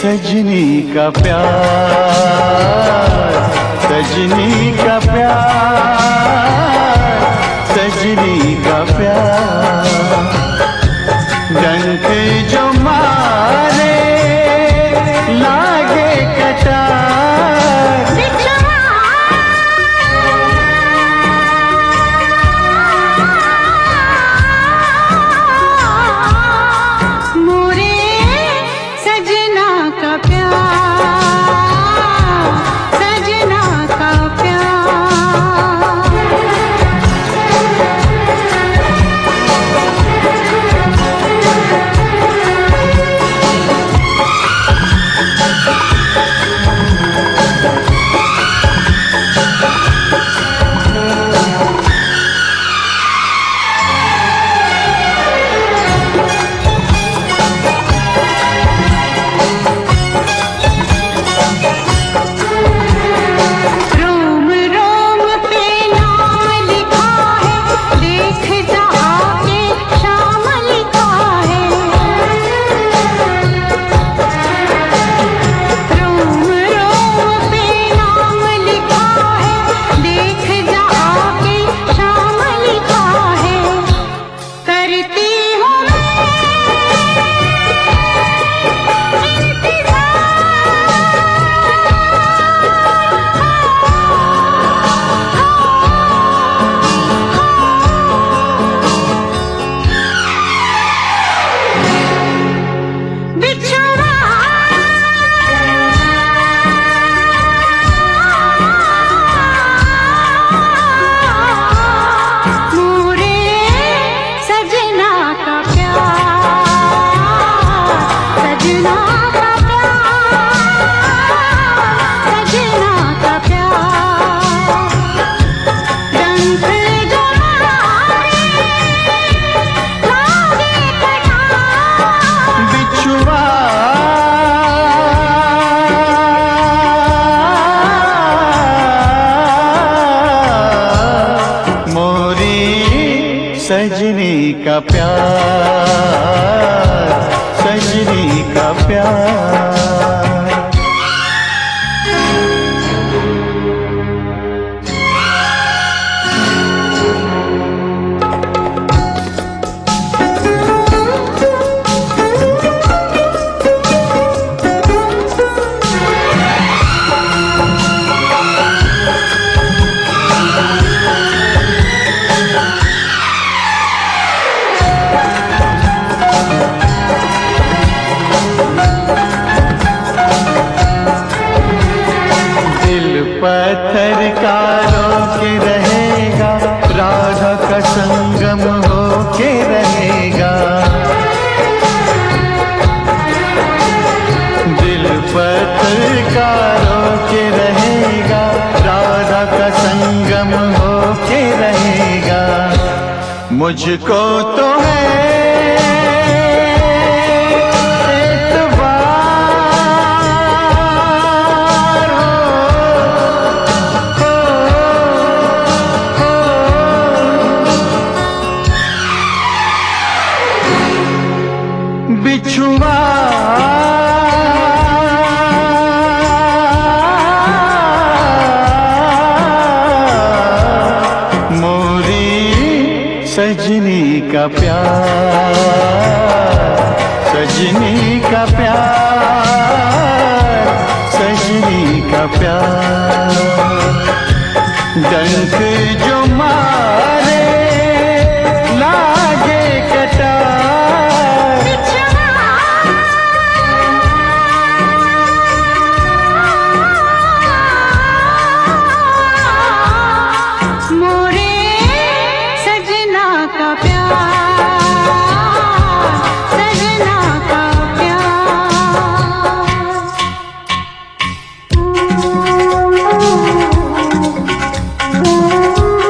सजनी का प्यार, सजनी का प्यार, सजनी का प्यार। डंक जो मारे लागे कटार, मोरे सजना का प्यार, सजना का प्यार। रोम रोम पे नाम लिखा है, देख जहाँ के शाम लिखा है। रोम रोम पे नाम लिखा है, देख जहाँ के शाम लिखा है। करती हूँ बिछुआ मोरे सजना का प्यार, सजना का प्यार, सजना का प्यार। डंक जो मारे लागे कटार, बिछुआ मोरी सजनी का प्यार, सजनी का प्यार। दिल पत्थर का रोके रहेगा, राधा का संगम होके रहेगा। दिल पत्थर का रोके रहेगा, राधा का संगम होके रहेगा। मुझको तो है एतबार, बिछुआ मोरी सजनी का प्यार, सजनी का प्यार, सजनी का प्यार। डंक जो मारे लागे कटार, मोरे सजना का प्यार, सजना का प्यार।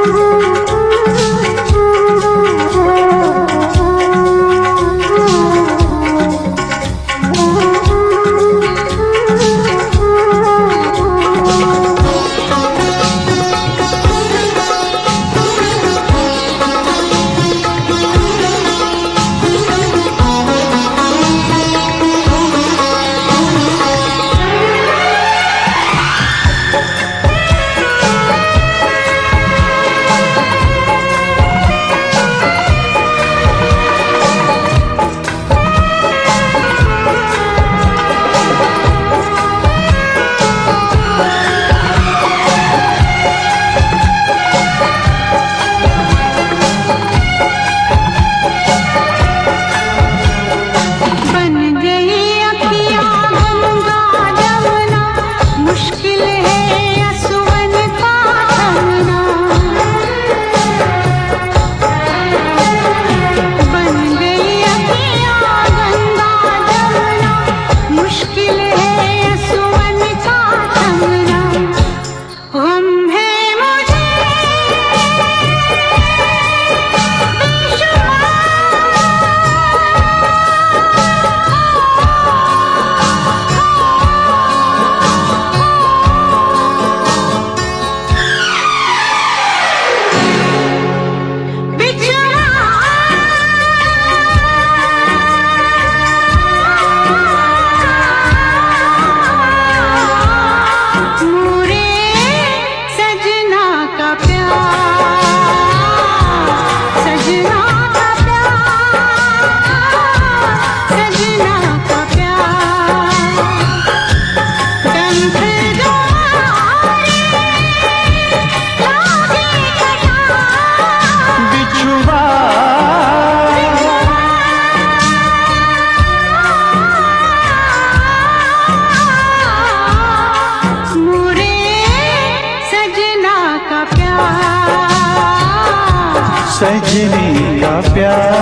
सजनी का प्यार।